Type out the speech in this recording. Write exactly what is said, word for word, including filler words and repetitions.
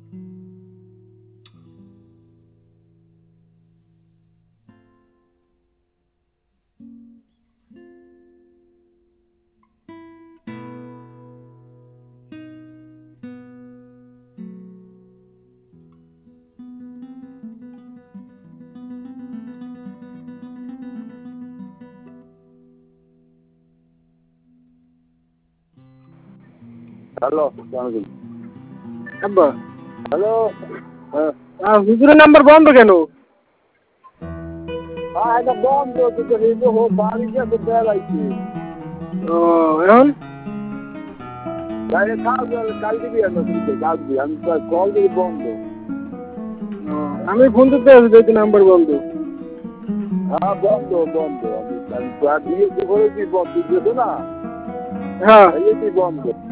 Hello, আব্বা hello. হ্যাঁ, হুজুরের নাম্বার বন্ধ কেন? হ্যাঁ এটা বন্ধ কিন্তু হিন্দু হো বাড়ি গেছে বেড়াইছে। ও এখন বাইরে কাজ কাল দিবি না তুমি কাজ দিবি আমি তো কল দিবি বন্ধ। ও, আমি ফোন করতে আছি যেহেতু নাম্বার বন্ধ। হ্যাঁ বন্ধ বন্ধ আমি আমি দিয়েছি বলেছি বন্ধ দিয়েছে না হ্যাঁ এই বন্ধ।